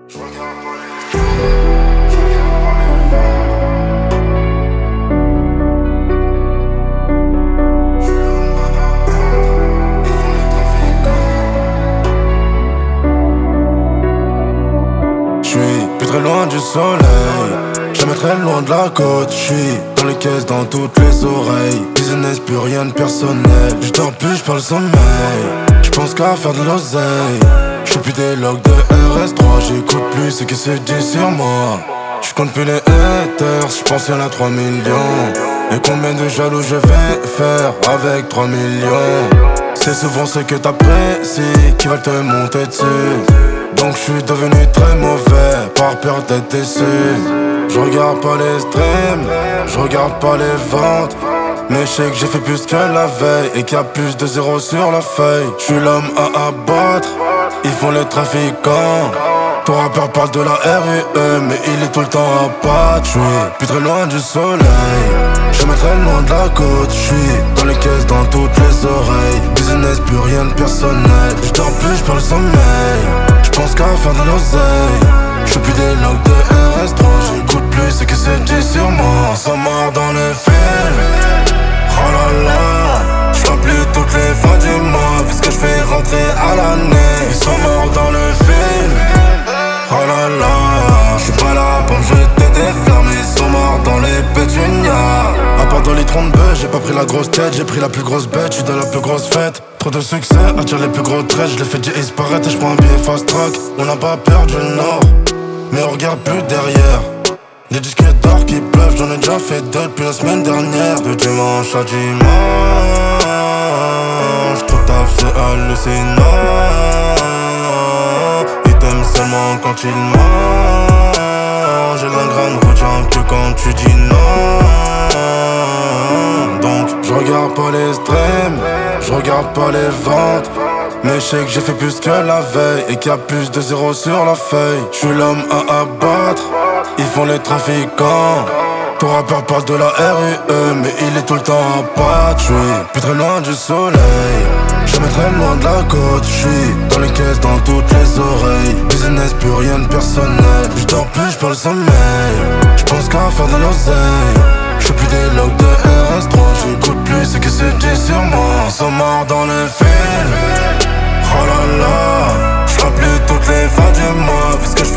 Très loin du soleil, jamais très loin de la côte. J'suis dans les caisses, dans toutes les oreilles. Business, plus rien de personnel. J'dors plus, j'parle sommeil. J'pense qu'à faire de l'oseille. J'fais plus des logs de RS3. J'écoute plus ce qui se dit sur moi. J'compte plus les haters, j'pense y'en a 3 millions. Et combien de jaloux je vais faire avec 3 millions? C'est souvent ce que t'apprécies qui va te monter dessus. Donc je suis devenu très mauvais par peur d'être déçu. Je regarde pas les streams, je regarde pas les ventes. Mais je sais que j'ai fait plus que la veille et qu'il y a plus de zéro sur la feuille. Je suis l'homme à abattre, ils font les trafiquants. Ton rappeur parle de la RUE, mais il est tout le temps à battre. Je suis plus très loin du soleil, jamais très loin de la côte. Je suis dans les caisses, dans toutes les oreilles. Business, plus rien de personnel. J'dors plus, j'parle sommeil. J'pense qu'à faire de l'oseille. J'fais plus des logs de RS3. J'écoute plus ce qui se dit sur moi. Sans mort dans le film. Oh là là. J'fais plus toutes les fins du mois, puisque j'fais rentrer à l'année. Ils sont morts dans le film. Oh là là. J'suis pas là pour me jeter des flammes. Ils sont morts dans les pétunias. À part dans les troncs de bœufs, j'ai pas pris la grosse tête. J'ai pris la plus grosse bête, j'suis dans la plus grosse fête. Trop de succès, attire les plus gros traits. Je les fais disparaître et j'prends un billet fast track. On n'a pas perdu le nord, mais on regarde plus derrière. Des disques d'or qui pleuvent, j'en ai déjà fait deux depuis la semaine dernière. De dimanche à dimanche, tout taf c'est hallucinant. Ils t'aiment seulement quand ils mangent. J'ai l'ingraine retient que quand tu dis non. Donc je regarde pas les streams, je regarde pas les ventes. Mais je sais que j'ai fait plus que la veille et qu'il y a plus de zéro sur la feuille. Je suis l'homme à abattre, ils font les trafiquants. Ton rappeur parle de la RUE, mais il est tout le temps à battre. Je suis plus très loin du soleil, jamais très loin de la côte. Je suis dans les caisses, dans toutes les oreilles. Business, plus rien de personnel. J'dors plus, j'parle sommeil. J'pense qu'à faire de l'oseille. J'fais plus des logs de RS3. J'écoute plus ce qui se dit sur moi. Ils sont morts dans le film. Oh là là. J'fais plus toutes les fins du mois, puisque